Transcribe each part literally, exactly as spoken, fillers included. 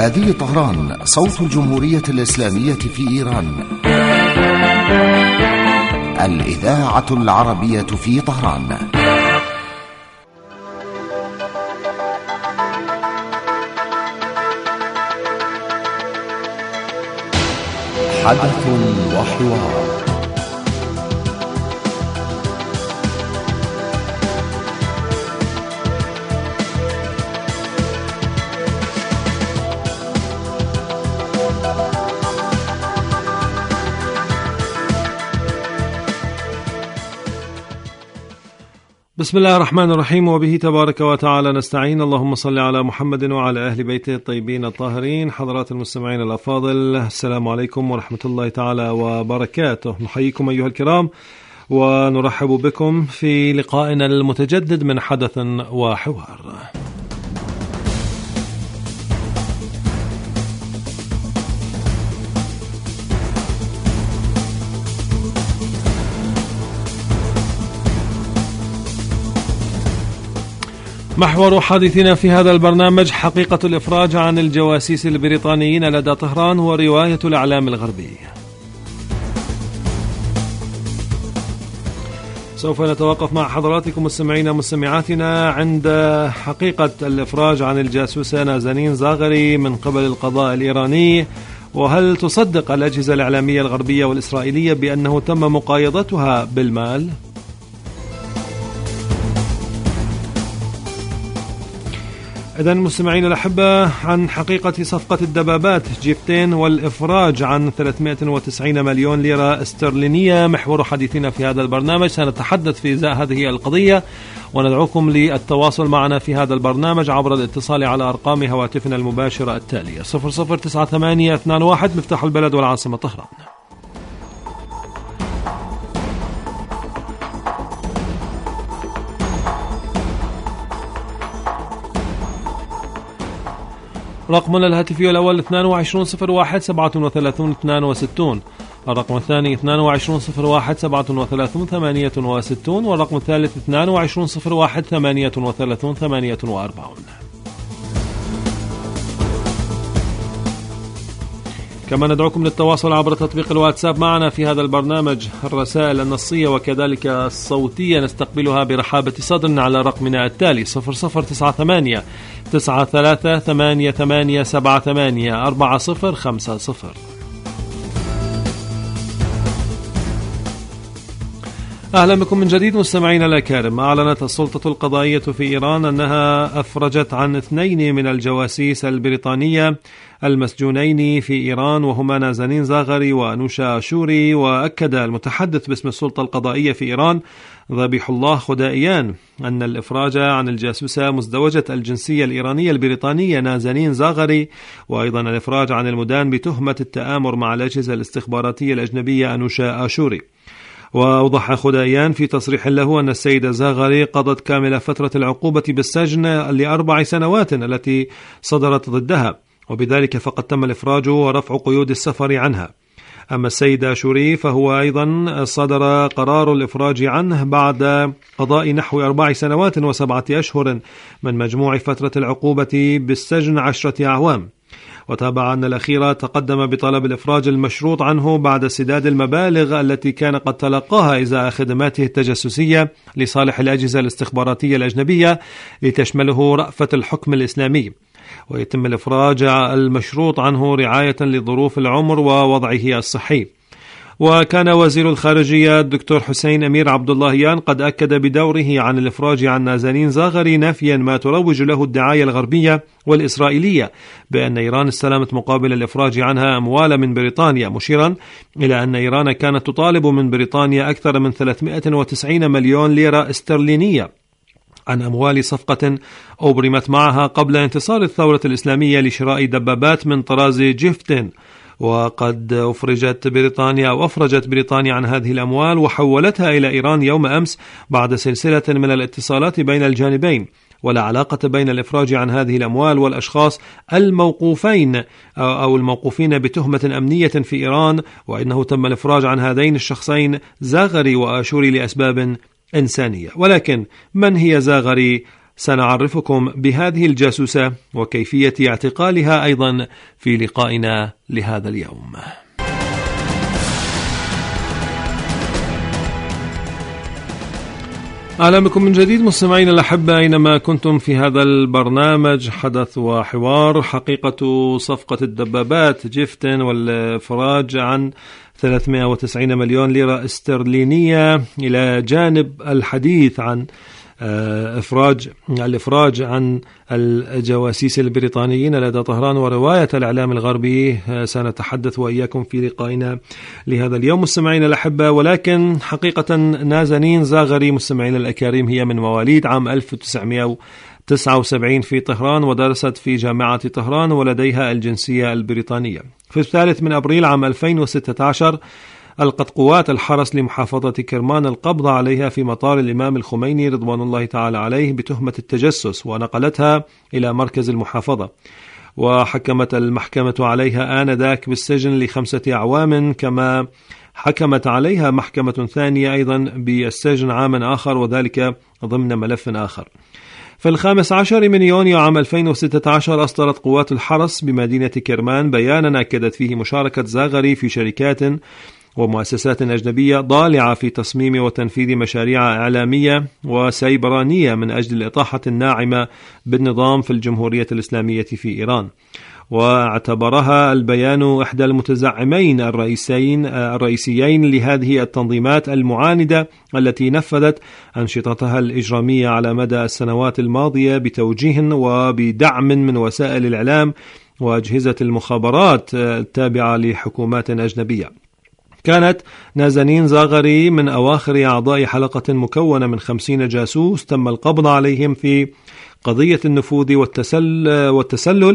هذه طهران، صوت الجمهورية الإسلامية في إيران، الإذاعة العربية في طهران. حدث وحوار. بسم الله الرحمن الرحيم، وبه تبارك وتعالى نستعين. اللهم صل على محمد وعلى أهل بيته الطيبين الطاهرين. حضرات المستمعين الأفاضل، السلام عليكم ورحمة الله تعالى وبركاته. نحييكم أيها الكرام ونرحب بكم في لقائنا المتجدد من حدث وحوار. محور حديثنا في هذا البرنامج حقيقة الإفراج عن الجواسيس البريطانيين لدى طهران ورواية الإعلام الغربي. سوف نتوقف مع حضراتكم مستمعينا مستمعاتنا عند حقيقة الإفراج عن الجاسوسة نازنين زاغري من قبل القضاء الإيراني، وهل تصدق الأجهزة الإعلامية الغربية والإسرائيلية بأنه تم مقايضتها بالمال؟ إذن مستمعين الأحبة، عن حقيقة صفقة الدبابات جيفتين والإفراج عن ثلاثمائة وتسعين مليون ليرة استرلينية محور حديثنا في هذا البرنامج. سنتحدث في إزاء هذه القضية، وندعوكم للتواصل معنا في هذا البرنامج عبر الاتصال على أرقام هواتفنا المباشرة التالية: صفر صفر تسعة ثمانية اثنان واحد مفتاح البلد والعاصمة طهران، رقمنا الهاتفي الأول اثنين وعشرين صفر واحد سبعة وثلاثين اثنين وستين، الرقم الثاني اثنين وعشرين صفر واحد سبعة وثلاثين ثمانية وستين، والرقم الثالث اثنين وعشرين صفر واحد ثمانية وثلاثين ثمانية وأربعين. كما ندعوكم للتواصل عبر تطبيق الواتساب معنا في هذا البرنامج. الرسائل النصية وكذلك الصوتية نستقبلها برحابة صدر على رقمنا التالي: صفر صفر تسعة ثمانية تسعة ثلاثة ثمانية ثمانية سبعة ثمانية أربعة صفر خمسة صفر. أهلا بكم من جديد مستمعينا الأكارم. أعلنت السلطة القضائية في إيران أنها أفرجت عن اثنين من الجواسيس البريطانية المسجونين في إيران، وهما نازنين زاغري وأنوشا آشوري. وأكد المتحدث باسم السلطة القضائية في إيران ذبيح الله خدائيان أن الإفراج عن الجاسوسة مزدوجة الجنسية الإيرانية البريطانية نازنين زاغري، وأيضا الإفراج عن المدان بتهمة التآمر مع الأجهزة الاستخباراتية الأجنبية أنوشا آشوري. وأوضح خدائيان في تصريح له أن السيدة زاغري قضت كامل فترة العقوبة بالسجن لأربع سنوات التي صدرت ضدها، وبذلك فقد تم الإفراج ورفع قيود السفر عنها. أما السيدة آشوري فهو أيضا صدر قرار الإفراج عنه بعد قضاء نحو أربع سنوات وسبعة أشهر من مجموع فترة العقوبة بالسجن عشرة أعوام. وتابع أن الأخير تقدم بطلب الإفراج المشروط عنه بعد سداد المبالغ التي كان قد تلقاها إزاء خدماته التجسسية لصالح الأجهزة الاستخباراتية الأجنبية لتشمله رأفة الحكم الإسلامي. ويتم الإفراج المشروط عنه رعاية لظروف العمر ووضعه الصحي. وكان وزير الخارجية الدكتور حسين أمير عبد اللهيان قد أكد بدوره عن الإفراج عن نازنين زاغري نافيا ما تروج له الدعاية الغربية والإسرائيلية بأن إيران استلمت مقابل الإفراج عنها أموال من بريطانيا، مشيرا إلى أن إيران كانت تطالب من بريطانيا أكثر من ثلاثمائة وتسعين مليون ليرة استرلينية عن أموال صفقة أبرمت معها قبل انتصار الثورة الإسلامية لشراء دبابات من طراز جيفتين. وقد أفرجت بريطانيا أو أفرجت بريطانيا عن هذه الأموال وحولتها إلى إيران يوم أمس بعد سلسلة من الاتصالات بين الجانبين. ولا علاقة بين الإفراج عن هذه الأموال والأشخاص الموقوفين أو الموقوفين بتهمة أمنية في إيران، وإنه تم الإفراج عن هذين الشخصين زاغري وآشوري لأسباب إنسانية. ولكن من هي زاغري سنعرفكم بهذه الجاسوسة وكيفية اعتقالها أيضا في لقائنا لهذا اليوم. أهلا بكم من جديد مستمعين الأحبة أينما كنتم في هذا البرنامج حدث وحوار. حقيقة صفقة الدبابات جيفتن والإفراج عن ثلاثمائة وتسعين مليون ليرة استرلينية إلى جانب الحديث عن إفراج الإفراج عن الجواسيس البريطانيين لدى طهران ورواية الإعلام الغربي سنتحدث وإياكم في لقائنا لهذا اليوم مستمعين الأحبة. ولكن حقيقة نازنين زاغري مستمعين الأكارم هي من مواليد عام ألف وتسعمائة وتسعة وسبعين في طهران، ودرست في جامعة طهران ولديها الجنسية البريطانية. في الثالث من أبريل عام ألفين وستة عشر ألقت قوات الحرس لمحافظة كرمان القبض عليها في مطار الإمام الخميني رضوان الله تعالى عليه بتهمة التجسس، ونقلتها إلى مركز المحافظة، وحكمت المحكمة عليها آنذاك بالسجن لخمسة أعوام، كما حكمت عليها محكمة ثانية أيضا بالسجن عاما آخر، وذلك ضمن ملف آخر. في الخامس عشر من يونيو عام ألفين وستة عشر أصدرت قوات الحرس بمدينة كرمان بيانا أكدت فيه مشاركة زاغري في شركات ومؤسسات أجنبية ضالعة في تصميم وتنفيذ مشاريع إعلامية وسيبرانية من أجل الإطاحة الناعمة بالنظام في الجمهورية الإسلامية في إيران. واعتبرها البيان إحدى المتزعمين الرئيسيين الرئيسيين لهذه التنظيمات المعاندة التي نفذت أنشطتها الإجرامية على مدى السنوات الماضية بتوجيه وبدعم من وسائل الإعلام وأجهزة المخابرات التابعة لحكومات أجنبية. كانت نازنين زاغري من أواخر أعضاء حلقة مكونة من خمسين جاسوس تم القبض عليهم في قضية النفوذ والتسل والتسلل،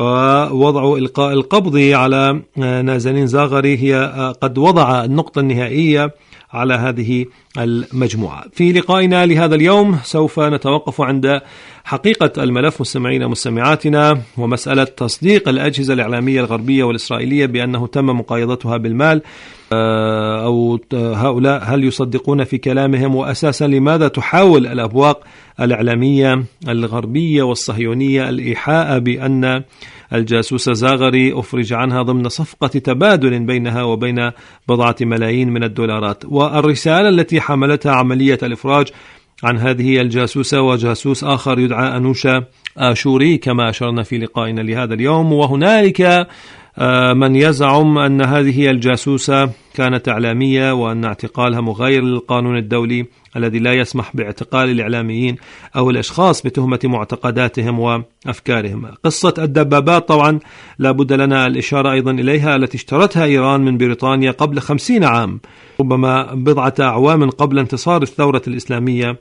ووضع إلقاء القبض على نازنين زاغري هي قد وضع النقطة النهائية على هذه المجموعة. في لقائنا لهذا اليوم سوف نتوقف عند حقيقة الملف مستمعين ومستمعاتنا، ومسألة تصديق الأجهزة الإعلامية الغربية والإسرائيلية بأنه تم مقايضتها بالمال، أو هؤلاء هل يصدقون في كلامهم؟ وأساسا لماذا تحاول الأبواق الإعلامية الغربية والصهيونية الإيحاء بأن الجاسوس زاغري أفرج عنها ضمن صفقة تبادل بينها وبين بضعة ملايين من الدولارات؟ والرسالة التي حملتها عملية الإفراج عن هذه الجاسوسة وجاسوس آخر يدعى أنوشا آشوري كما أشرنا في لقائنا لهذا اليوم. وهنالك من يزعم أن هذه الجاسوسة كانت إعلامية وأن اعتقالها مغاير للقانون الدولي الذي لا يسمح باعتقال الإعلاميين أو الأشخاص بتهمة معتقداتهم وأفكارهم. قصة الدبابات طبعا لابد لنا الإشارة أيضا إليها، التي اشترتها إيران من بريطانيا قبل خمسين عام، ربما بضعة أعوام قبل انتصار الثورة الإسلامية.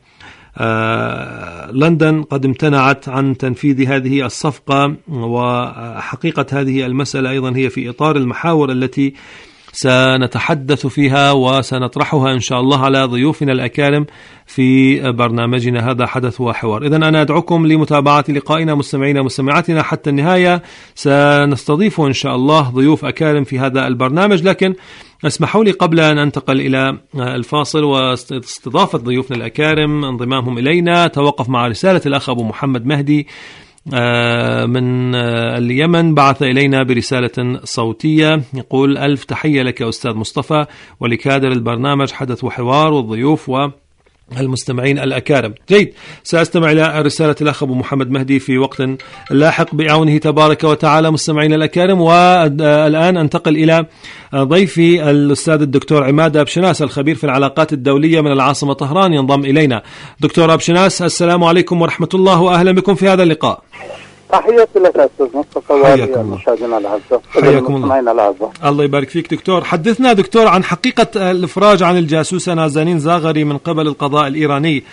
آه لندن قد امتنعت عن تنفيذ هذه الصفقة، وحقيقة هذه المسألة أيضا هي في إطار المحاور التي سنتحدث فيها وسنطرحها إن شاء الله على ضيوفنا الأكارم في برنامجنا هذا حدث وحوار. إذن أنا أدعوكم لمتابعة لقائنا مستمعينا ومستمعاتنا حتى النهاية. سنستضيف إن شاء الله ضيوف أكارم في هذا البرنامج، لكن اسمحوا لي قبل أن أنتقل إلى الفاصل واستضافة ضيوفنا الأكارم انضمامهم إلينا توقف مع رسالة الأخ أبو محمد مهدي من اليمن، بعث إلينا برسالة صوتية يقول: ألف تحية لك أستاذ مصطفى ولكادر البرنامج حدث وحوار والضيوف والمستمعين الأكارم. جيد، سأستمع إلى رسالة الأخ أبو محمد مهدي في وقت لاحق بعونه تبارك وتعالى مستمعين الأكارم. والآن أنتقل إلى ضيفي الأستاذ الدكتور عماد أبشناس الخبير في العلاقات الدولية من العاصمة طهران ينضم إلينا. دكتور أبشناس، السلام عليكم ورحمة الله وأهلا بكم في هذا اللقاء. تحياتي لك أستاذ مصطفى والمشاهدين الأعزاء. حياكم الله. الله يبارك فيك دكتور. حدثنا دكتور عن حقيقة الإفراج عن الجاسوسة نازنين زاغري من قبل القضاء الإيراني.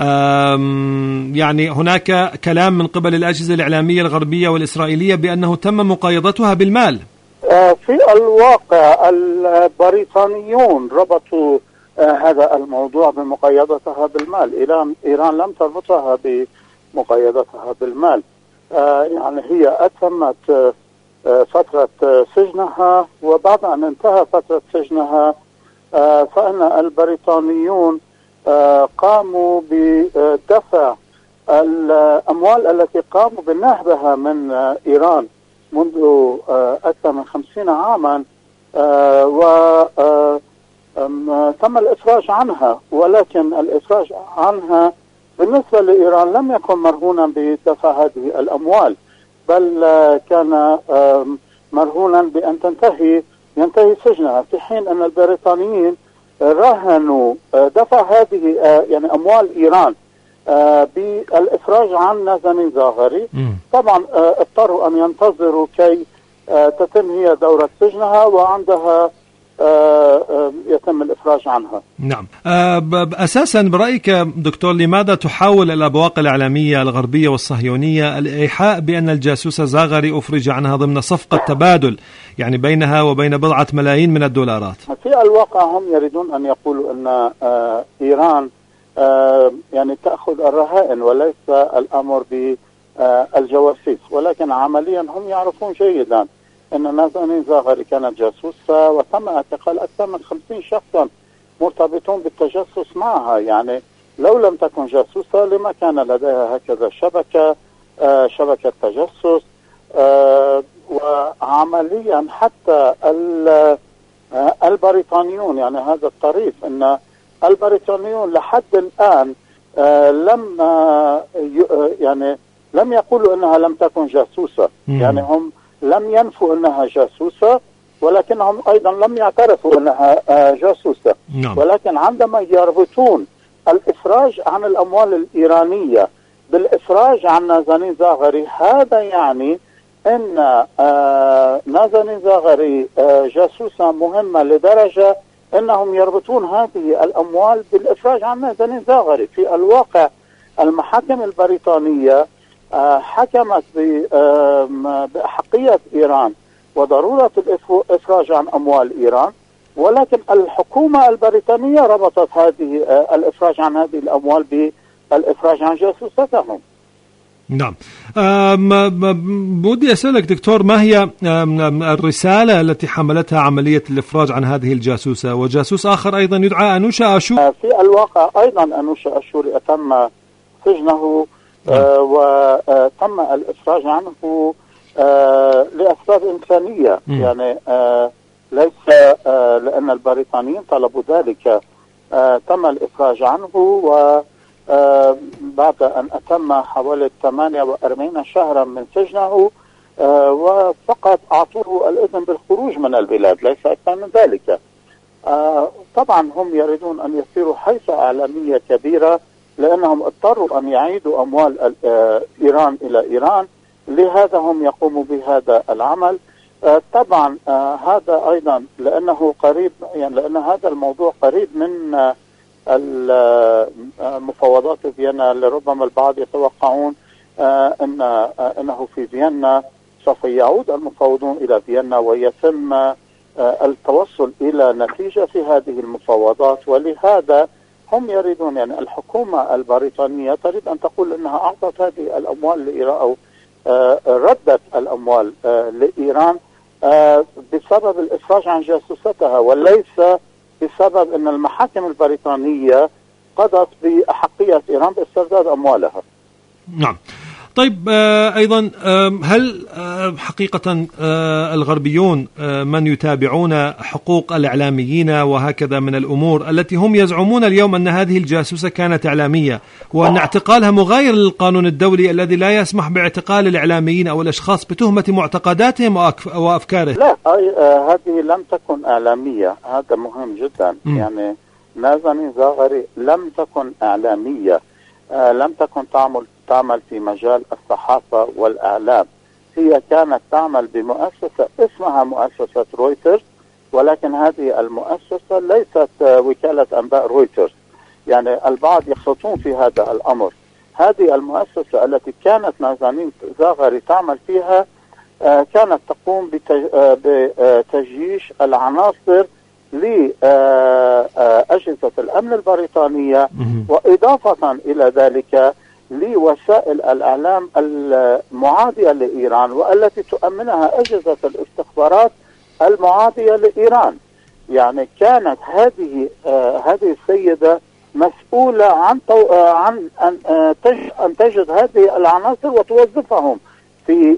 يعني هناك كلام من قبل الأجهزة الإعلامية الغربية والإسرائيلية بأنه تم مقايضتها بالمال. في الواقع البريطانيون ربطوا هذا الموضوع بمقايضتها بالمال. إيران إيران لم تربطها بمقايضتها بالمال. آه يعني هي أتمت آه فترة آه سجنها، وبعد أن انتهى فترة سجنها آه فإن البريطانيون آه قاموا بدفع الأموال التي قاموا بنهبها من إيران منذ أكثر من خمسين عاما وتم الإفراج عنها، ولكن الإفراج عنها بالنسبة لإيران لم يكن مرهونا بدفع هذه الأموال، بل كان مرهونا بأن تنتهي ينتهي سجنها، في حين أن البريطانيين راهنوا دفع هذه يعني أموال إيران بالإفراج عن نازنين زاغري. طبعا اضطروا أن ينتظروا كي تتم هي دورة سجنها وعندها يتم الإفراج عنها. نعم. أساسا برأيك دكتور، لماذا تحاول الأبواق الإعلامية الغربية والصهيونية الإيحاء بأن الجاسوسة زاغري أفرج عنها ضمن صفقة تبادل يعني بينها وبين بضعة ملايين من الدولارات؟ في الواقع هم يريدون أن يقولوا أن إيران يعني تأخذ الرهائن وليس الأمر بالجواسيس، ولكن عمليا هم يعرفون جيدا أن نازنين زاغري كانت جاسوسة وتم اعتقال أكثر من خمسين شخصا مرتبطون بالتجسس معها. يعني لو لم تكن جاسوسة لما كان لديها هكذا شبكة آه شبكة تجسس. آه وعمليا حتى آه البريطانيون، يعني هذا الطريف أن البريطانيون لحد الآن آه لم آه يعني لم يقولوا أنها لم تكن جاسوسة. مم. يعني هم لم ينفوا أنها جاسوسة، ولكنهم أيضا لم يعترفوا أنها جاسوسة. نعم. ولكن عندما يربطون الإفراج عن الأموال الإيرانية بالإفراج عن نازنين زاغري، هذا يعني أن نازنين زاغري جاسوسة مهمة لدرجة أنهم يربطون هذه الأموال بالإفراج عن نازنين زاغري. في الواقع المحاكم البريطانية حكمت بأحقية إيران وضرورة الإفراج عن أموال إيران، ولكن الحكومة البريطانية ربطت هذه الإفراج عن هذه الأموال بالإفراج عن جاسوستهم. نعم. بدي أسألك دكتور، ما هي الرسالة التي حملتها عملية الإفراج عن هذه الجاسوسة؟ وجاسوس آخر أيضا يدعى أنوشا أشوري. في الواقع أيضا أنوشا أشوري تم سجنه آه وتم الإفراج عنه آه لأسباب إنسانية. م. يعني آه ليس آه لأن البريطانيين طلبوا ذلك. آه تم الإفراج عنه وبعد أن أتم حوالي ثمانية وأربعين شهرا من سجنه آه وفقط أعطوه الإذن بالخروج من البلاد، ليس أكثر من ذلك. آه طبعا هم يريدون أن يصيروا حيث إعلامية كبيرة، لأنهم اضطروا أن يعيدوا أموال إيران إلى إيران، لهذا هم يقوموا بهذا العمل. طبعا هذا أيضا لأنه قريب، يعني لأن هذا الموضوع قريب من المفاوضات في فيينا، لربما البعض يتوقعون أن أنه في فيينا سوف يعود المفاوضون إلى فيينا ويتم التوصل إلى نتيجة في هذه المفاوضات. ولهذا هم يريدون، يعني الحكومة البريطانية تريد أن تقول أنها أعطت هذه الأموال لإيران أو آه ردت الأموال آه لإيران آه بسبب الإفراج عن جاسوستها، وليس بسبب أن المحاكم البريطانية قضت بأحقية إيران باسترداد أموالها. نعم. طيب أيضا هل حقيقة الغربيون من يتابعون حقوق الإعلاميين وهكذا من الأمور التي هم يزعمون اليوم أن هذه الجاسوسة كانت إعلامية، وأن اعتقالها مغاير للقانون الدولي الذي لا يسمح باعتقال الإعلاميين أو الأشخاص بتهمة معتقداتهم وأفكارهم؟ لا، هذه لم تكن إعلامية، هذا مهم جدا. م. يعني نازنين زاغري لم تكن إعلامية، لم تكن تعمل تعمل في مجال الصحافة والإعلام. هي كانت تعمل بمؤسسة اسمها مؤسسة رويترز، ولكن هذه المؤسسة ليست وكالة أنباء رويترز. يعني البعض يخلطون في هذا الأمر. هذه المؤسسة التي كانت نازنين زاغري تعمل فيها كانت تقوم بتجيش العناصر لأجهزة الأمن البريطانية، وإضافة إلى ذلك لوسائل الإعلام المعادية لإيران والتي تؤمنها أجهزة الاستخبارات المعادية لإيران. يعني كانت هذه آه هذه السيدة مسؤولة عن عن أن تجد هذه العناصر وتوظفهم في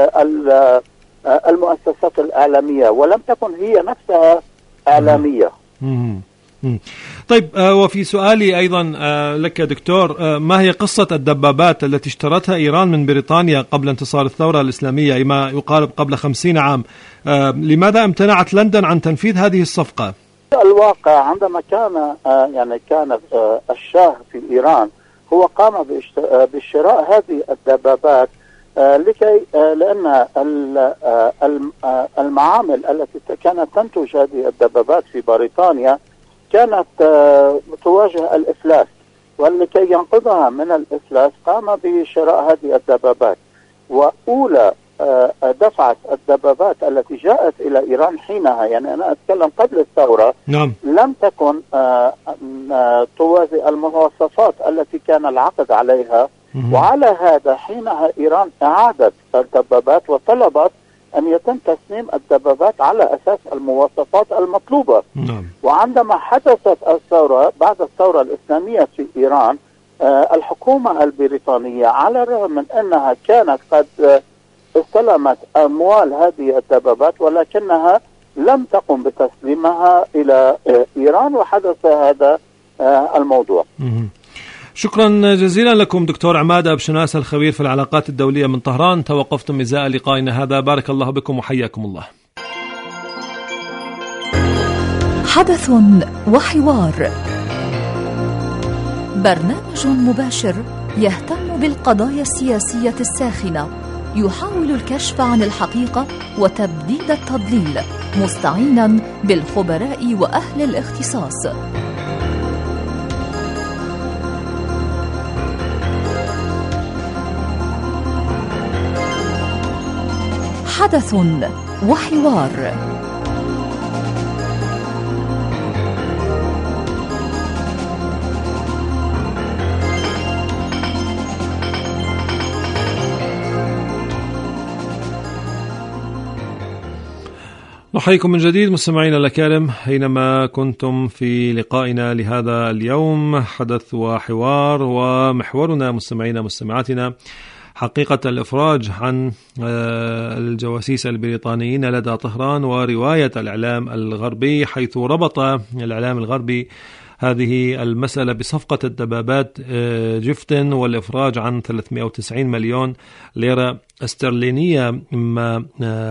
المؤسسات الإعلامية، ولم تكن هي نفسها إعلامية. طيب، وفي سؤالي أيضا لك دكتور، ما هي قصة الدبابات التي اشترتها إيران من بريطانيا قبل انتصار الثورة الإسلامية، أي ما يقارب قبل خمسين عام؟ لماذا امتنعت لندن عن تنفيذ هذه الصفقة؟ الواقع عندما كان يعني كان الشاه في إيران هو قام بشراء هذه الدبابات لكي لأن المعامل التي كانت تنتج هذه الدبابات في بريطانيا كانت تواجه الإفلاس، ولكي ينقذها من الإفلاس قام بشراء هذه الدبابات. وأولى دفعة الدبابات التي جاءت إلى إيران حينها، يعني أنا أتكلم قبل الثورة، نعم. لم تكن توازي المواصفات التي كان العقد عليها، وعلى هذا حينها إيران أعادت الدبابات وطلبت أن يتم تصميم الدبابات على أساس المواصفات المطلوبة. نعم. وعندما حدثت الثورة بعد الثورة الإسلامية في إيران، الحكومة البريطانية على الرغم من أنها كانت قد استلمت أموال هذه الدبابات ولكنها لم تقم بتسليمها إلى إيران، وحدث هذا الموضوع. شكرا جزيلا لكم دكتور عماد أبشناس، الخبير في العلاقات الدولية من طهران. توقفتم إزاء لقائنا هذا، بارك الله بكم وحياكم الله. حدث وحوار، برنامج مباشر يهتم بالقضايا السياسية الساخنة، يحاول الكشف عن الحقيقة وتبديد التضليل، مستعينا بالخبراء وأهل الاختصاص. حدث وحوار. نحييكم من جديد مستمعينا الأكارم حينما كنتم في لقائنا لهذا اليوم، حدث وحوار، ومحورنا مستمعينا مستمعاتنا حقيقة الإفراج عن الجواسيس البريطانيين لدى طهران ورواية الإعلام الغربي، حيث ربط الإعلام الغربي هذه المسألة بصفقة الدبابات جفتن والإفراج عن ثلاثمائة وتسعين مليون ليرة استرلينية، مما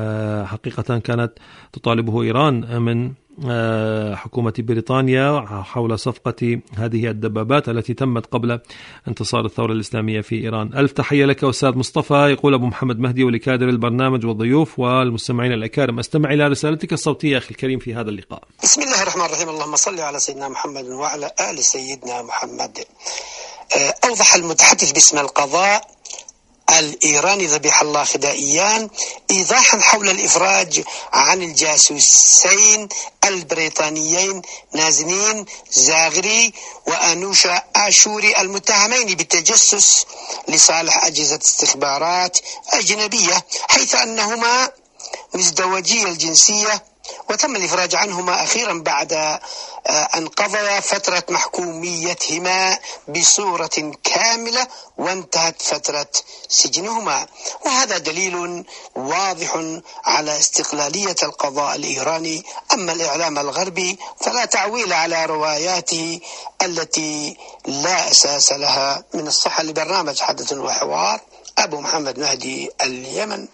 حقيقة كانت تطالبه إيران من حكومة بريطانيا حول صفقة هذه الدبابات التي تمت قبل انتصار الثورة الإسلامية في إيران. ألف تحية لك أستاذ مصطفى. يقول أبو محمد مهدي ولكادر البرنامج والضيوف والمستمعين الأكارم، أستمع إلى رسالتك الصوتية أخي الكريم في هذا اللقاء. بسم الله الرحمن الرحيم، اللهم صل على سيدنا محمد وعلى آل سيدنا محمد. أوضح المتحدث باسم القضاء الإيراني ذبيح الله خدائيان إيضاحا حول الإفراج عن الجاسوسين البريطانيين نازنين زاغري وأنوشا آشوري المتهمين بالتجسس لصالح أجهزة استخبارات أجنبية، حيث أنهما مزدوجي الجنسية، وتم الإفراج عنهما أخيرا بعد أن قضى فترة محكوميتهما بصورة كاملة وانتهت فترة سجنهما. وهذا دليل واضح على استقلالية القضاء الإيراني. أما الإعلام الغربي فلا تعويل على رواياته التي لا أساس لها من الصحة. لبرنامج حدث وحوار، أبو محمد مهدي، اليمن.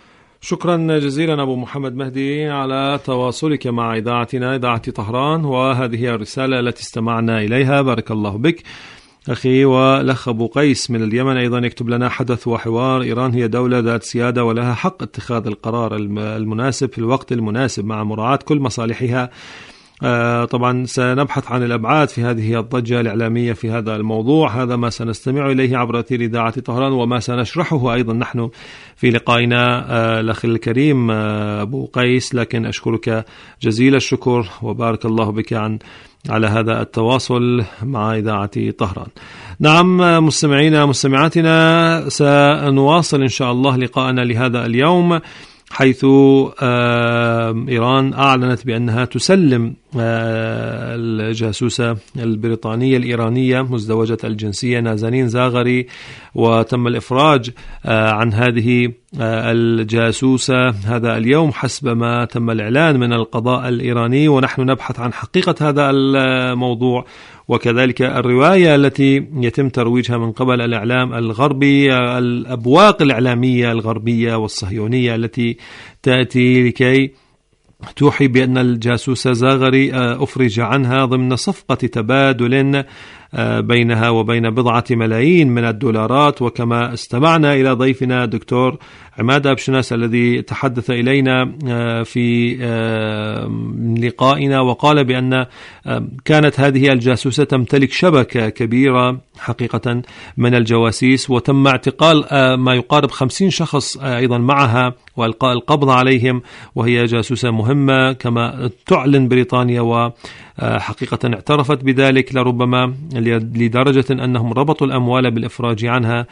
شكرا جزيلا أبو محمد مهدي على تواصلك مع إذاعتنا إذاعة طهران، وهذه الرسالة التي استمعنا إليها، بارك الله بك أخي. والأخ أبو قيس من اليمن أيضا يكتب لنا: حدث وحوار، إيران هي دولة ذات سيادة ولها حق اتخاذ القرار المناسب في الوقت المناسب مع مراعاة كل مصالحها. آه طبعا سنبحث عن الأبعاد في هذه الضجة الإعلامية في هذا الموضوع، هذا ما سنستمع إليه عبر أثير إذاعة طهران وما سنشرحه أيضا نحن في لقائنا آه الأخ الكريم آه أبو قيس. لكن أشكرك جزيل الشكر وبارك الله بك عن على هذا التواصل مع إذاعة طهران. نعم مستمعينا مستمعاتنا، سنواصل إن شاء الله لقاءنا لهذا اليوم، حيث إيران أعلنت بأنها تسلم الجاسوسة البريطانية الإيرانية مزدوجة الجنسية نازنين زاغري، وتم الإفراج عن هذه الجاسوسة هذا اليوم حسب ما تم الإعلان من القضاء الإيراني، ونحن نبحث عن حقيقة هذا الموضوع وكذلك الرواية التي يتم ترويجها من قبل الإعلام الغربي، الأبواق الإعلامية الغربية والصهيونية التي تأتي لكي توحي بأن الجاسوسة زاغري أفرج عنها ضمن صفقة تبادل بينها وبين بضعة ملايين من الدولارات. وكما استمعنا إلى ضيفنا دكتور عماد أبشناس الذي تحدث إلينا في لقائنا وقال بأن كانت هذه الجاسوسة تمتلك شبكة كبيرة حقيقة من الجواسيس، وتم اعتقال ما يقارب خمسين شخص أيضا معها وإلقاء القبض عليهم، وهي جاسوسة مهمة كما تعلن بريطانيا، وحقيقة اعترفت بذلك لربما لدرجة أنهم ربطوا الأموال بالإفراج عنها،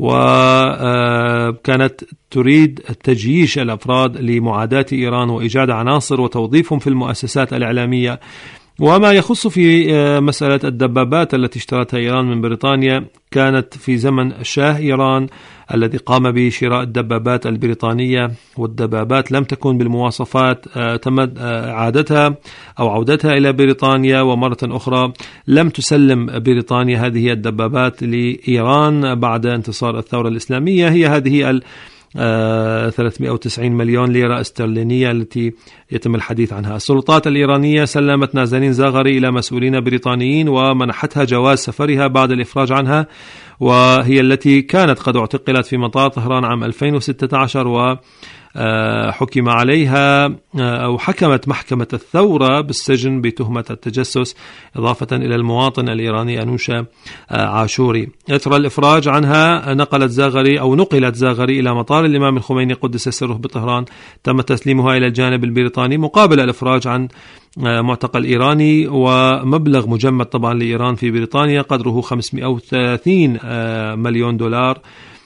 وكانت تريد تجييش الأفراد لمعاداة إيران وإيجاد عناصر وتوظيفهم في المؤسسات الإعلامية. وما يخص في مسألة الدبابات التي اشترتها إيران من بريطانيا، كانت في زمن شاه إيران الذي قام بشراء الدبابات البريطانية، والدبابات لم تكن بالمواصفات، تم إعادتها أو عودتها إلى بريطانيا، ومرة أخرى لم تسلم بريطانيا هذه الدبابات لإيران بعد انتصار الثورة الإسلامية. هي هذه ال ثلاثمئة وتسعين مليون ليرة استرلينية التي يتم الحديث عنها. السلطات الإيرانية سلمت نازنين زاغري إلى مسؤولين بريطانيين ومنحتها جواز سفرها بعد الإفراج عنها، وهي التي كانت قد اعتقلت في مطار طهران عام ألفين وستة عشر، و حكم عليها أو حكمت محكمة الثورة بالسجن بتهمة التجسس، إضافة إلى المواطن الإيراني أنوشا عاشوري. إثر الإفراج عنها نقلت زاغري أو نقلت زاغري إلى مطار الإمام الخميني قدس سره بطهران، تم تسليمها إلى الجانب البريطاني مقابل الإفراج عن معتقل إيراني، ومبلغ مجمد طبعا لإيران في بريطانيا قدره خمسمئة وثلاثين مليون دولار.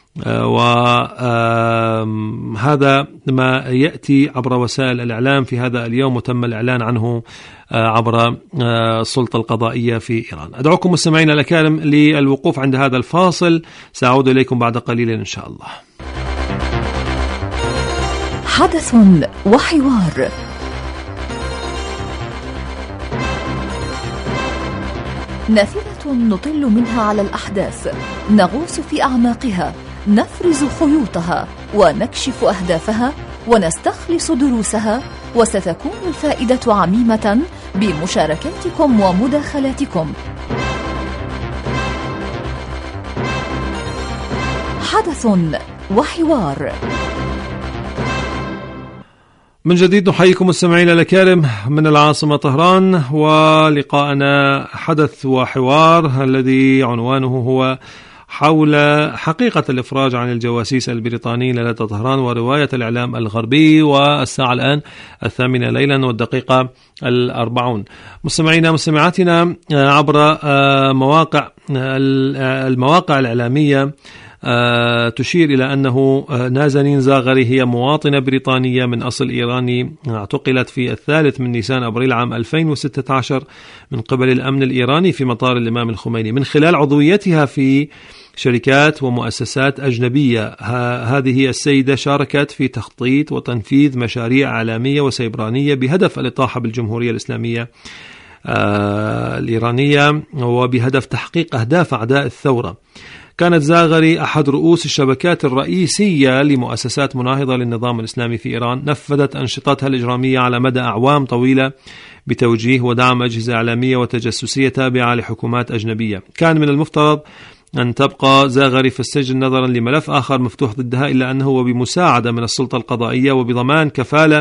وهذا ما يأتي عبر وسائل الإعلام في هذا اليوم، وتم الإعلان عنه عبر السلطة القضائية في إيران. أدعوكم مستمعين الأكارم للوقوف عند هذا الفاصل، سأعود إليكم بعد قليل إن شاء الله. حدث وحوار. نافذة نطل منها على الأحداث، نغوص في أعماقها، نفرز خيوطها ونكشف أهدافها ونستخلص دروسها، وستكون الفائدة عميمة بمشاركاتكم ومداخلاتكم. حدث وحوار. من جديد نحييكم مستمعينا الكرام من العاصمة طهران، ولقاءنا حدث وحوار الذي عنوانه هو حول حقيقة الإفراج عن الجواسيس البريطانيين لدى طهران ورواية الإعلام الغربي. والساعة الآن الثامنة ليلا والدقيقة الأربعون. مستمعينا مستمعاتنا عبر مواقع المواقع الإعلامية تشير إلى أنه نازنين زاغري هي مواطنة بريطانية من أصل إيراني، اعتقلت في الثالث من نيسان أبريل عام ألفين وستة عشر من قبل الأمن الإيراني في مطار الإمام الخميني من خلال عضويتها في شركات ومؤسسات أجنبية. هذه السيدة شاركت في تخطيط وتنفيذ مشاريع إعلامية وسيبرانية بهدف الإطاحة بالجمهورية الإسلامية الإيرانية وبهدف تحقيق أهداف أعداء الثورة. كانت زاغري أحد رؤوس الشبكات الرئيسية لمؤسسات مناهضة للنظام الإسلامي في إيران، نفذت أنشطتها الإجرامية على مدى أعوام طويلة بتوجيه ودعم أجهزة إعلامية وتجسسية تابعة لحكومات أجنبية. كان من المفترض أن تبقى زاغري في السجن نظرا لملف آخر مفتوح ضدها، إلا أنه وبمساعدة من السلطة القضائية وبضمان كفالة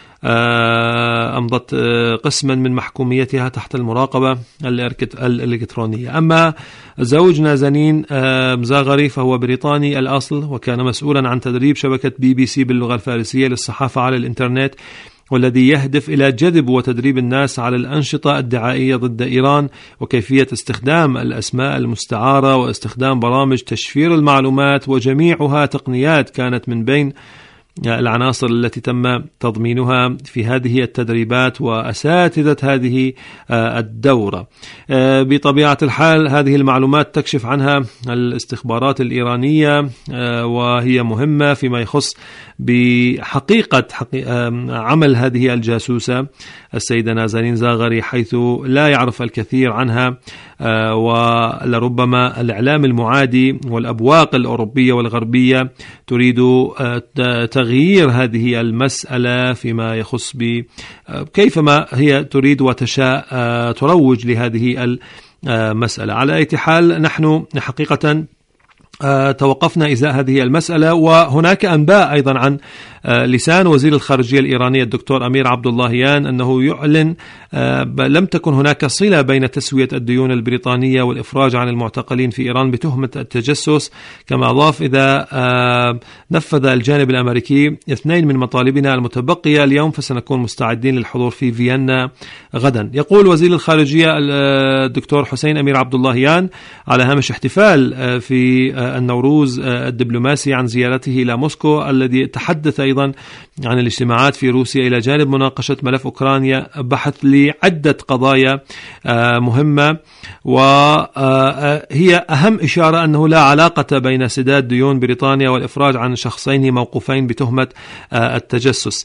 أمضت قسما من محكوميتها تحت المراقبة الإلكترونية. أما زوج نازنين زاغري فهو بريطاني الأصل، وكان مسؤولا عن تدريب شبكة بي بي سي باللغة الفارسية للصحافة على الإنترنت، والذي يهدف إلى جذب وتدريب الناس على الأنشطة الدعائية ضد إيران وكيفية استخدام الأسماء المستعارة واستخدام برامج تشفير المعلومات، وجميعها تقنيات كانت من بين العناصر التي تم تضمينها في هذه التدريبات وأساتذة هذه الدورة. بطبيعة الحال هذه المعلومات تكشف عنها الاستخبارات الإيرانية، وهي مهمة فيما يخص بحقيقة عمل هذه الجاسوسة السيدة نازنين زاغري، حيث لا يعرف الكثير عنها، ولربما الإعلام المعادي والأبواق الأوروبية والغربية تريد تغيير هذه المسألة فيما يخص بكيفما هي تريد وتشاء تروج لهذه المسألة. على أي حال نحن حقيقة توقفنا إزاء هذه المسألة، وهناك أنباء أيضا عن لسان وزير الخارجية الإيراني الدكتور أمير عبد اللهيان أنه يعلن لم تكن هناك صلة بين تسوية الديون البريطانية والإفراج عن المعتقلين في إيران بتهمة التجسس. كما أضاف إذا نفذ الجانب الأمريكي اثنين من مطالبنا المتبقية اليوم فسنكون مستعدين للحضور في فيينا غدا. يقول وزير الخارجية الدكتور حسين أمير عبد اللهيان على هامش احتفال في النوروز الدبلوماسي عن زيارته إلى موسكو، الذي تحدث أيضا عن الاجتماعات في روسيا إلى جانب مناقشة ملف أوكرانيا، بحث لعدة قضايا مهمة، وهي أهم إشارة أنه لا علاقة بين سداد ديون بريطانيا والإفراج عن شخصين موقوفين بتهمة التجسس.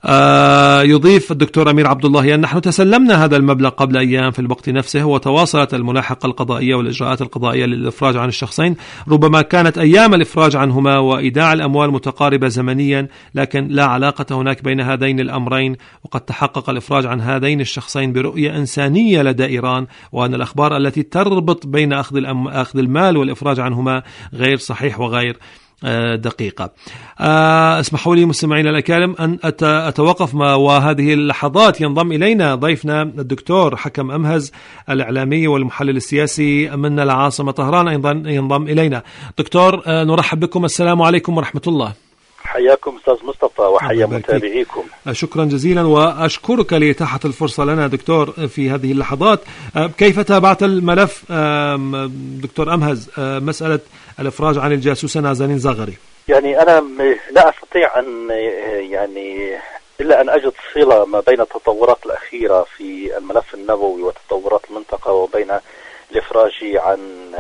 يضيف الدكتور أمير عبد اللهيان: نحن تسلمنا هذا المبلغ قبل أيام في الوقت نفسه، وتواصلت الملاحقة القضائية والإجراءات القضائية للإفراج عن الشخصين، ربما كانت أيام الإفراج عنهما وإيداع الأموال متقاربة زمنيا، لكن لا علاقة هناك بين هذين الأمرين، وقد تحقق الإفراج عن هذين الشخصين برؤية إنسانية لدى إيران، وأن الأخبار التي تربط بين أخذ, الأم... أخذ المال والإفراج عنهما غير صحيح وغير دقيقة. اسمحوا لي مستمعينا الأكارم أن أتوقف ما وهذه اللحظات ينضم إلينا ضيفنا الدكتور حكم أمهز الإعلامي والمحلل السياسي من العاصمة طهران، أيضا ينضم إلينا. دكتور نرحب بكم، السلام عليكم ورحمة الله. حياكم أستاذ مصطفى وحيا متابعيكم. شكرا جزيلا وأشكرك لإتاحة الفرصة لنا دكتور في هذه اللحظات. كيف تابعت الملف دكتور أمهز، مسألة الإفراج عن الجاسوسة نازنين زاغري؟ يعني أنا لا أستطيع أن يعني إلا أن أجد صلة ما بين التطورات الأخيرة في الملف النووي وتطورات المنطقة وبين الإفراج عن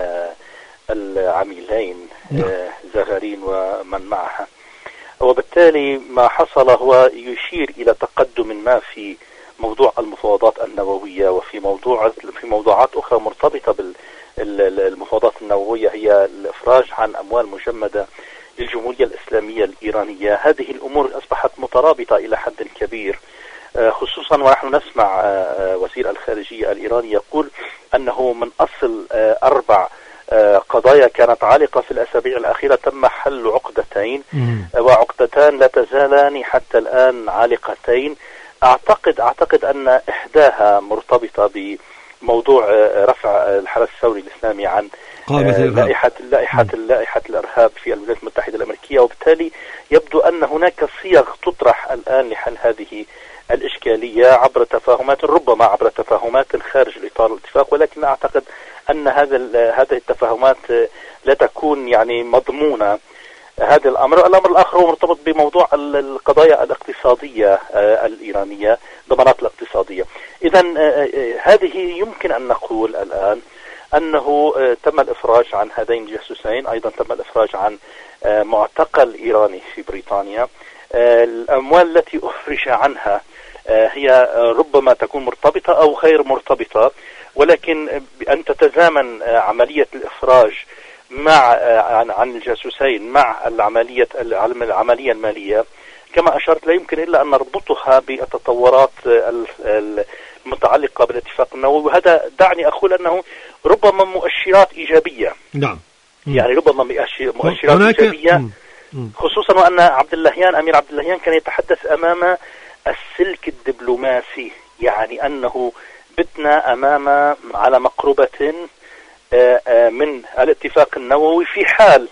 العميلين زاغرين ومن معها، وبالتالي ما حصل هو يشير إلى تقدم ما في موضوع المفاوضات النووية وفي موضوع في موضوعات أخرى مرتبطة بالمفاوضات النووية، هي الإفراج عن أموال مجمدة للجمهورية الإسلامية الإيرانية. هذه الأمور أصبحت مترابطة إلى حد كبير، خصوصا ونحن نسمع وزير الخارجية الإيراني يقول أنه من أصل أربع قضايا كانت عالقة في الأسابيع الأخيرة تم حل عقدتين، وعقدتان لا تزالان حتى الآن عالقتين. أعتقد أعتقد أن إحداها مرتبطة بموضوع رفع الحرس الثوري الإسلامي عن لائحة لائحة لائحة الإرهاب في الولايات المتحدة الأمريكية، وبالتالي يبدو أن هناك صيغ تطرح الآن لحل هذه الإشكالية عبر تفاهمات، ربما عبر تفاهمات خارج الإطار الاتفاق، ولكن أعتقد أن هذا هذه التفاهمات لا تكون يعني مضمونة. هذا الأمر الأمر الآخر هو مرتبط بموضوع القضايا الاقتصادية الإيرانية، ضمانات الاقتصادية. إذن هذه يمكن أن نقول الآن أنه تم الإفراج عن هذين الجاسوسين، أيضا تم الإفراج عن معتقل إيراني في بريطانيا. الأموال التي أفرج عنها هي ربما تكون مرتبطة أو غير مرتبطة، ولكن أن تتزامن عملية الإفراج مع عن, عن الجاسوسين مع العملية العملية المالية كما أشرت لا يمكن إلا أن نربطها بالتطورات المتعلقة بالاتفاق النووي، وهذا دعني أقول أنه ربما مؤشرات إيجابية. نعم. يعني ربما مؤشرات إيجابية، خصوصا وأن عبد اللهيان أمير عبد اللهيان كان يتحدث أمام السلك الدبلوماسي، يعني أنه بتنا أمام على مقربة من الاتفاق النووي في حال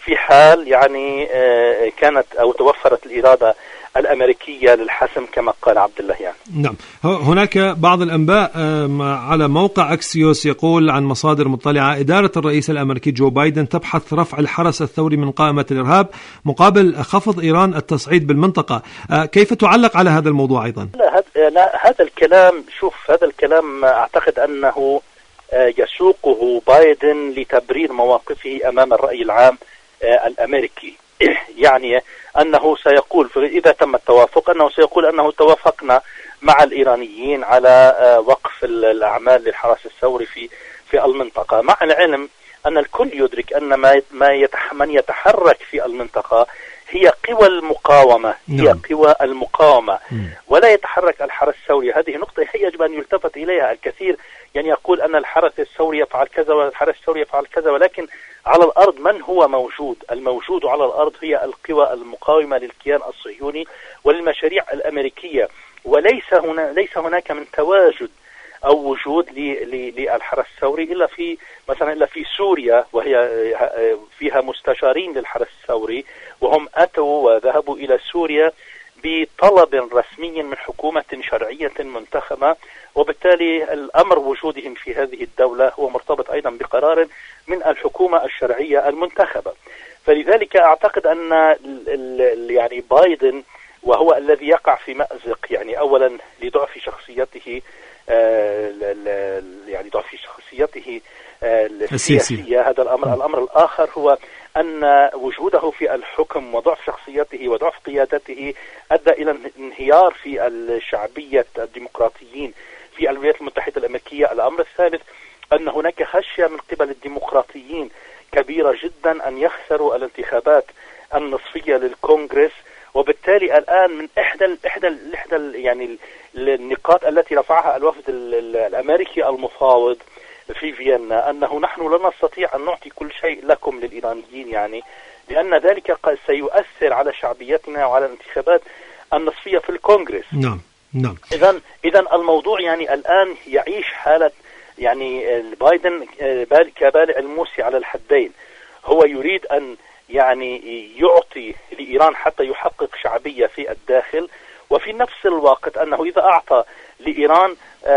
في حال يعني كانت أو توفرت الإرادة الأمريكية للحسم كما قال عبد الله يعني. نعم، هناك بعض الأنباء على موقع أكسيوس يقول عن مصادر مطلعة إدارة الرئيس الأمريكي جو بايدن تبحث رفع الحرس الثوري من قائمة الإرهاب مقابل خفض إيران التصعيد بالمنطقة. كيف تعلق على هذا الموضوع أيضا؟ لا هذا الكلام، شوف هذا الكلام أعتقد أنه يسوقه بايدن لتبرير مواقفه أمام الرأي العام الأمريكي. يعني أنه سيقول إذا تم التوافق أنه سيقول أنه توافقنا مع الإيرانيين على وقف الأعمال للحرس الثوري في في المنطقة، مع العلم أن الكل يدرك أن ما ما من يتحرك في المنطقة هي قوى المقاومة، هي قوى المقاومة ولا يتحرك الحرس الثوري. هذه نقطة يجب أن يلتفت إليها. الكثير يعني يقول أن الحرس الثوري يفعل كذا والحرس الثوري يفعل كذا، ولكن على الأرض من هو موجود؟ الموجود على الأرض هي القوى المقاومة للكيان الصهيوني وللمشاريع الأمريكية، وليس هنا ليس هناك من تواجد أو وجود للحرس الثوري إلا في مثلا إلا في سوريا، وهي فيها مستشارين للحرس الثوري، وهم أتوا وذهبوا إلى سوريا بطلب رسمي من حكومة شرعية منتخبة، وبالتالي الأمر وجودهم في هذه الدولة هو مرتبط أيضا بقرار من الحكومة الشرعية المنتخبة. فلذلك أعتقد أن يعني بايدن وهو الذي يقع في مأزق، يعني أولا لضعف شخصيته يعني ضعف شخصيته السياسية، هذا الأمر. الأمر الآخر هو أن وجوده في الحكم وضعف شخصيته وضعف قيادته أدى إلى انهيار في الشعبية الديمقراطيين في الولايات المتحدة الأمريكية. الأمر الثالث أن هناك خشية من قبل الديمقراطيين كبيرة جدا أن يخسروا الانتخابات النصفية للكونغرس، وبالتالي الآن من إحدى إحدى إحدى يعني النقاط التي رفعها الوفد الأمريكي المفاوض في فيينا أنه نحن لا نستطيع أن نعطي كل شيء لكم للإيرانيين، يعني لأن ذلك قد سيؤثر على شعبيتنا وعلى الانتخابات النصفية في الكونغرس. نعم نعم. إذن إذن الموضوع يعني الآن يعيش حالة يعني بايدن كبالع الموسى على الحدين. هو يريد أن يعني يعطي لإيران حتى يحقق شعبية في الداخل، وفي نفس الوقت أنه إذا أعطى لإيران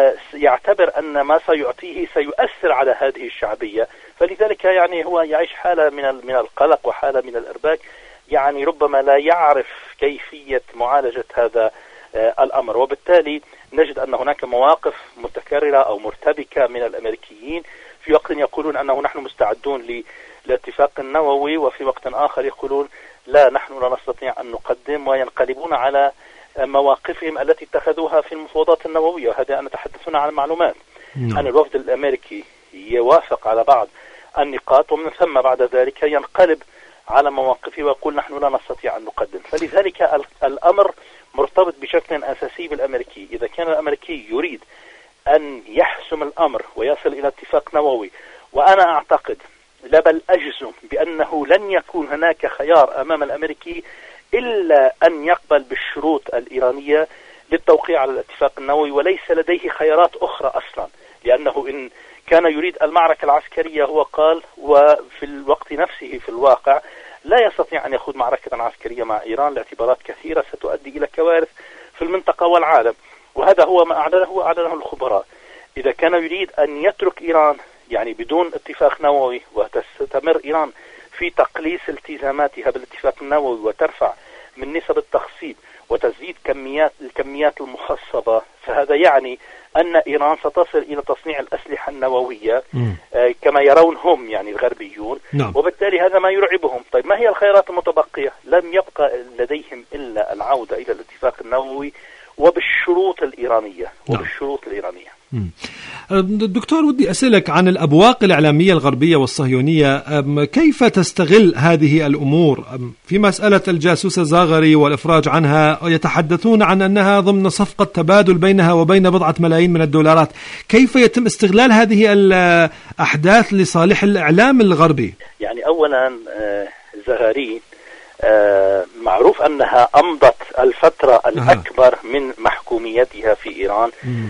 يعتبر أن ما سيعطيه سيؤثر على هذه الشعبية، فلذلك يعني هو يعيش حالة من من القلق وحالة من الإرباك، يعني ربما لا يعرف كيفية معالجة هذا الأمر. وبالتالي نجد أن هناك مواقف متكررة أو مرتبكة من الأمريكيين، في وقت يقولون أنه نحن مستعدون للاتفاق النووي، وفي وقت آخر يقولون لا نحن لا نستطيع أن نقدم، وينقلبون على مواقفهم التي اتخذوها في المفاوضات النووية. هذا أنا تحدثنا عن معلومات no. أن الوفد الأمريكي يوافق على بعض النقاط ومن ثم بعد ذلك ينقلب على مواقفه ويقول نحن لا نستطيع أن نقدم. فلذلك الأمر مرتبط بشكل أساسي بالأمريكي. إذا كان الأمريكي يريد أن يحسم الأمر ويصل إلى اتفاق نووي، وأنا أعتقد لا بل أجزم بأنه لن يكون هناك خيار أمام الأمريكي إلا أن يقبل بالشروط الإيرانية للتوقيع على الاتفاق النووي، وليس لديه خيارات أخرى أصلا، لأنه إن كان يريد المعركة العسكرية هو قال، وفي الوقت نفسه في الواقع لا يستطيع أن يخوض معركة عسكرية مع إيران لاعتبارات كثيرة ستؤدي إلى كوارث في المنطقة والعالم، وهذا هو ما أعلنه أعلنه الخبراء. إذا كان يريد أن يترك إيران يعني بدون اتفاق نووي وتستمر إيران في تقليص التزاماتها بالاتفاق النووي وترفع من نسب التخصيب وتزيد كميات الكميات المخصبة، فهذا يعني أن إيران ستصل إلى تصنيع الأسلحة النووية آه كما يرون هم يعني الغربيون نعم. وبالتالي هذا ما يرعبهم. طيب ما هي الخيارات المتبقية؟ لم يبقى لديهم إلا العودة إلى الاتفاق النووي وبالشروط الإيرانية نعم. وبالشروط الإيرانية. دكتور، ودي أسألك عن الأبواق الإعلامية الغربية والصهيونية، كيف تستغل هذه الأمور في مسألة الجاسوس الزاغري والإفراج عنها؟ يتحدثون عن أنها ضمن صفقة تبادل بينها وبين بضعة ملايين من الدولارات. كيف يتم استغلال هذه الأحداث لصالح الإعلام الغربي؟ يعني أولا زغاري معروف أنها أمضت الفترة الأكبر من محكوميتها في إيران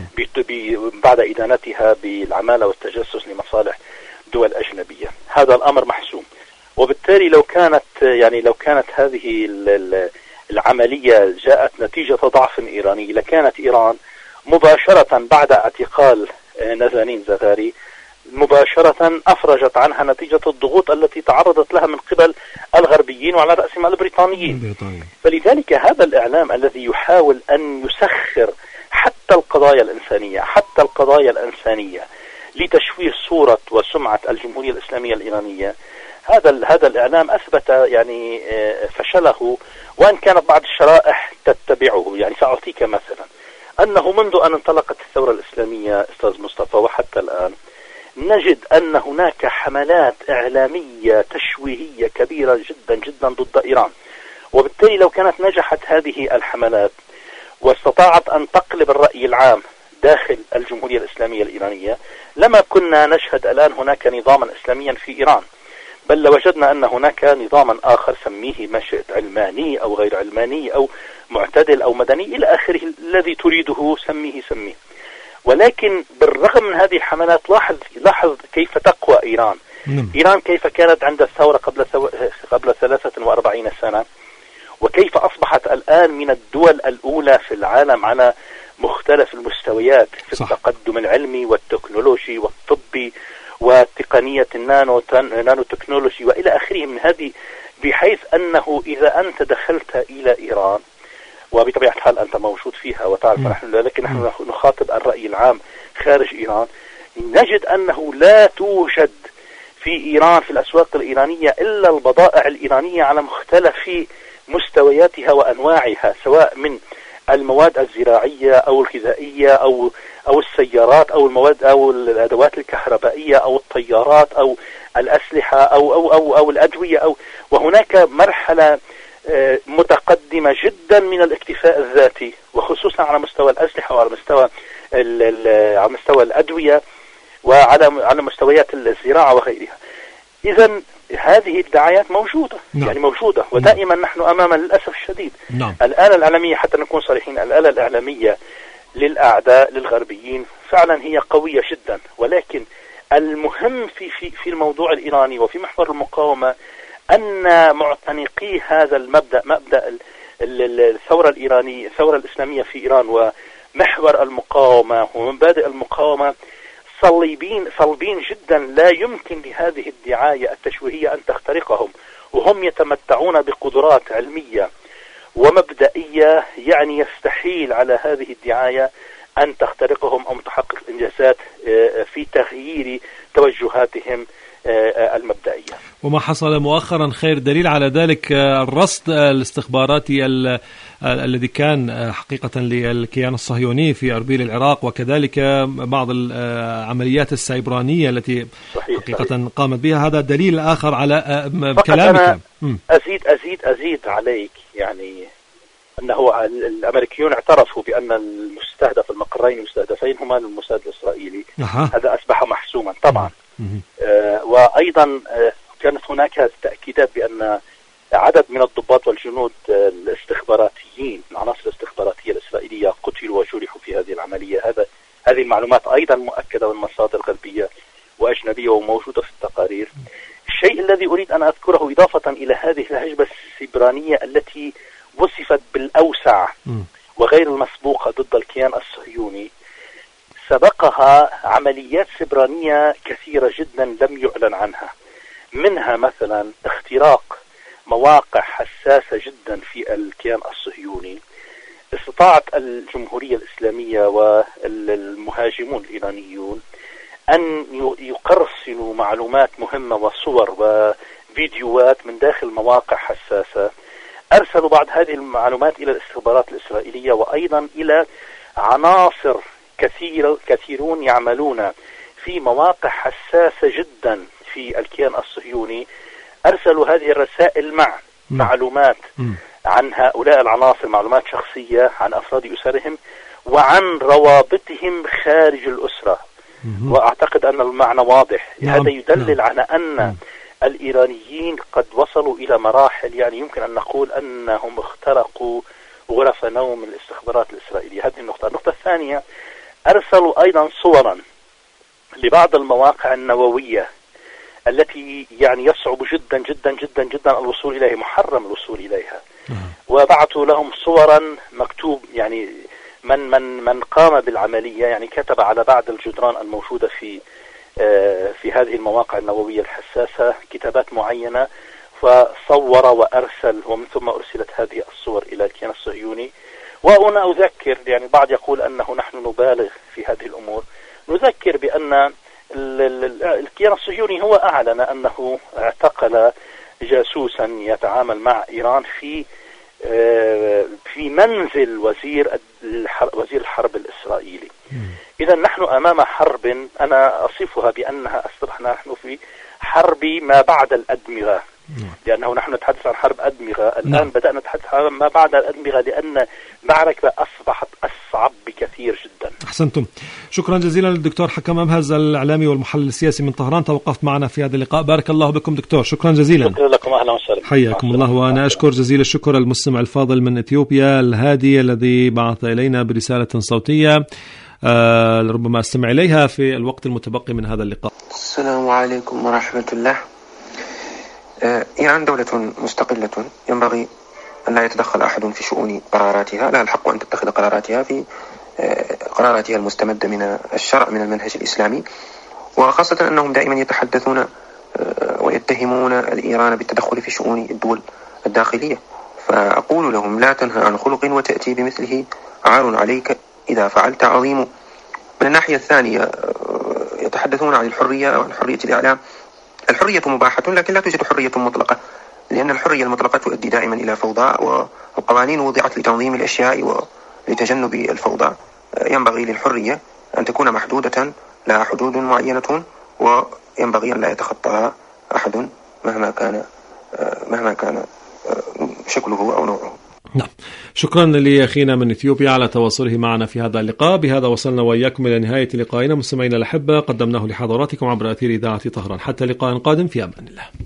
بعد إدانتها بالعمالة والتجسس لمصالح دول أجنبية. هذا الأمر محسوم، وبالتالي وبالتالي لو كانت يعني لو كانت هذه العملية جاءت نتيجة ضعف إيراني، لكانت إيران مباشرة بعد اعتقال نازنين زغاري مباشرة أفرجت عنها نتيجة الضغوط التي تعرضت لها من قبل الغربيين وعلى رأسهم البريطانيين. فلذلك هذا الإعلام الذي يحاول أن يسخر حتى القضايا الإنسانية حتى القضايا الإنسانية لتشويه صورة وسمعة الجمهورية الإسلامية الإيرانية، هذا هذا الإعلام أثبت يعني فشله، وإن كانت بعض الشرائح تتبعه. يعني سأعطيك مثلا أنه منذ أن انطلقت الثورة الإسلامية أستاذ مصطفى وحتى الآن نجد أن هناك حملات إعلامية تشويهية كبيرة جدا جدا ضد إيران، وبالتالي لو كانت نجحت هذه الحملات واستطاعت أن تقلب الرأي العام داخل الجمهورية الإسلامية الإيرانية لما كنا نشهد الآن هناك نظاما إسلاميا في إيران، بل لوجدنا أن هناك نظاما آخر سميه ما شئت، علماني أو غير علماني أو معتدل أو مدني إلى آخره، الذي تريده سميه سميه. ولكن بالرغم من هذه الحملات لاحظ لاحظ كيف تقوى إيران. مم. إيران كيف كانت عند الثورة قبل ثو... قبل ثلاثة وأربعين سنة، وكيف أصبحت الآن من الدول الأولى في العالم على مختلف المستويات في صح. التقدم العلمي والتكنولوجي والطبي وتقنية النانو نانو تكنولوجي وإلى آخره من هذه، بحيث أنه إذا أنت دخلت إلى إيران وبطبيعة الحال أنت موجود فيها وتعرف نحن، لكن نحن نخاطب الرأي العام خارج إيران، نجد أنه لا توجد في إيران في الأسواق الإيرانية إلا البضائع الإيرانية على مختلف مستوياتها وأنواعها، سواء من المواد الزراعية أو الغذائية أو أو السيارات أو المواد أو الأدوات الكهربائية أو الطيارات أو الأسلحة أو أو أو أو الأدوية أو وهناك مرحلة متقدمة جدا من الاكتفاء الذاتي، وخصوصا على مستوى الأسلحة وعلى مستوى على مستوى الأدوية وعلى على مستويات الزراعة وغيرها. إذن هذه الدعايات موجودة. نعم. يعني موجودة ودائما. نعم. نحن أمام للأسف الشديد. نعم. الآلة الإعلامية حتى نكون صريحين، الآلة الإعلامية للأعداء للغربيين فعلا هي قوية جدا، ولكن المهم في في في الموضوع الإيراني وفي محور المقاومة أن معتنقي هذا المبدأ، مبدأ الثورة الإيرانية الثورة الإسلامية في إيران ومحور المقاومة ومبادئ المقاومة صليبين صلبين جدا، لا يمكن لهذه الدعاية التشويهية أن تخترقهم، وهم يتمتعون بقدرات علمية ومبدئية، يعني يستحيل على هذه الدعاية أن تخترقهم أو تحقق الإنجازات في تغيير توجهاتهم المبدئية. وما حصل مؤخرا خير دليل على ذلك الرصد الاستخباراتي الذي كان حقيقة للكيان الصهيوني في أربيل العراق، وكذلك بعض العمليات السيبرانية التي صحيح حقيقة صحيح. قامت بها. هذا دليل آخر على كلامك. أزيد أزيد أزيد عليك، يعني أنه الأمريكيون اعترفوا بأن المستهدف المقرين المستهدفين هما الموساد الإسرائيلي. أه. هذا أصبح محسوما طبعا. آه وأيضا آه كانت هناك تأكيدات بأن عدد من الضباط والجنود آه الاستخباراتيين العناصر الاستخباراتية الإسرائيلية قتلوا وجرحوا في هذه العملية. هذا هذه المعلومات أيضا مؤكدة من مصادر غربية وأجنبية وموجودة في التقارير. الشيء الذي أريد أن أذكره إضافة إلى هذه الهجمة السيبرانية التي وصفت بالأوسع وغير المسبوقة ضد الكيان الصهيوني، سبقها عمليات سيبرانية كثيرة جدا لم يعلن عنها، منها مثلا اختراق مواقع حساسة جدا في الكيان الصهيوني. استطاعت الجمهورية الإسلامية والمهاجمون الإيرانيون أن يقرصنوا معلومات مهمة وصور وفيديوهات من داخل مواقع حساسة. أرسلوا بعض هذه المعلومات إلى الاستخبارات الإسرائيلية وأيضا إلى عناصر كثير كثيرون يعملون في مواقع حساسة جدا في الكيان الصهيوني. أرسلوا هذه الرسائل مع م. معلومات م. عن هؤلاء العناصر، معلومات شخصية عن أفراد أسرهم وعن روابطهم خارج الأسرة. م. وأعتقد أن المعنى واضح. نعم. هذا يدلل نعم. على أن م. الإيرانيين قد وصلوا إلى مراحل، يعني يمكن أن نقول أنهم اخترقوا غرف نوم الاستخبارات الإسرائيلية. هذه النقطة. النقطة الثانية، أرسلوا أيضا صورا لبعض المواقع النووية التي يعني يصعب جدا جدا جدا جدا الوصول إليها، محرم الوصول إليها. وبعثوا لهم صورا مكتوب، يعني من من من قام بالعملية يعني كتب على بعض الجدران الموجودة في في هذه المواقع النووية الحساسة كتابات معينة، فصور وأرسل، ومن ثم أرسلت هذه الصور إلى الكيان الصهيوني. وأنا أذكر، يعني بعض يقول أنه نحن نبالغ في هذه الأمور، نذكر بأن الكيان الصهيوني هو أعلن أنه اعتقل جاسوسا يتعامل مع إيران في في منزل وزير وزير الحرب الإسرائيلي. إذا نحن أمام حرب أنا أصفها بأنها أصبحنا نحن في حرب ما بعد الأدمغة، لأنه نحن نتحدث عن حرب أدمغة الآن. نعم. بدأنا نتحدث عن ما بعد الأدمغة، لأن معركة أصبحت أصعب بكثير جدا. أحسنتم، شكرا جزيلا للدكتور حكم أمهز الإعلامي والمحلل السياسي من طهران، توقفت معنا في هذا اللقاء. بارك الله بكم دكتور، شكرا جزيلا. شكرا لكم، أهلا وسهلا. حياكم الله. وأنا أشكر جزيل الشكر المستمع الفاضل من إثيوبيا الهادي الذي بعث إلينا برسالة صوتية آه ربما استمع إليها في الوقت المتبقي من هذا اللقاء. السلام عليكم ورحمة الله. آه إيران دولة مستقلة، ينبغي أن لا يتدخل أحد في شؤون قراراتها، لا الحق أن تتخذ قراراتها في آه قراراتها المستمدة من الشرع من المنهج الإسلامي، وخاصة أنهم دائما يتحدثون آه ويتهمون الإيران بالتدخل في شؤون الدول الداخلية. فأقول لهم لا تنهى عن خلق وتأتي بمثله، عار عليك إذا فعلت عظيم. من الناحية الثانية يتحدثون عن الحرية وعن حرية الإعلام. الحرية مباحة، لكن لا توجد حرية مطلقة، لأن الحرية المطلقة تؤدي دائما إلى فوضى، والقوانين وضعت لتنظيم الأشياء ولتجنب الفوضى. ينبغي للحرية أن تكون محدودة، لها حدود معينة، وينبغي أن لا يتخطاها أحد مهما كان مهما كان شكله أو نوعه. نعم، شكرا لأخينا من إثيوبيا على تواصله معنا في هذا اللقاء. بهذا وصلنا وإياكم إلى نهاية لقائنا مستمعينا الأحبة، قدمناه لحضراتكم عبر أثير إذاعة طهران. حتى لقاء قادم، في أمان الله.